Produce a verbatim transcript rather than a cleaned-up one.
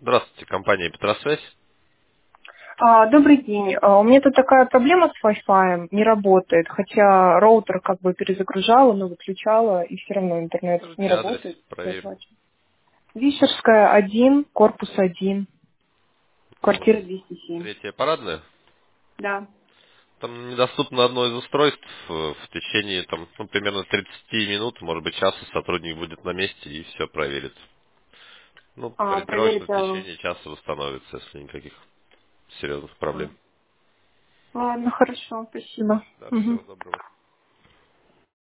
Здравствуйте, компания Петросвязь. А, добрый день. А, у меня тут такая проблема с Wi-Fi, не работает, хотя роутер как бы перезагружала, но выключала, и все равно интернет не Скажите адрес, работает. проверим. Вишерская, один, корпус один, Вот. квартира двести семь. Третья парадная. Да. Там недоступно одно из устройств. э, В течение там, ну, примерно тридцати минут, может быть, часа сотрудник будет на месте и все проверит. Ну, А, ориентировочно проверить. в а, течение часа восстановится, если никаких серьезных а. проблем. Ладно, хорошо, спасибо. Да, Мгм. всего доброго.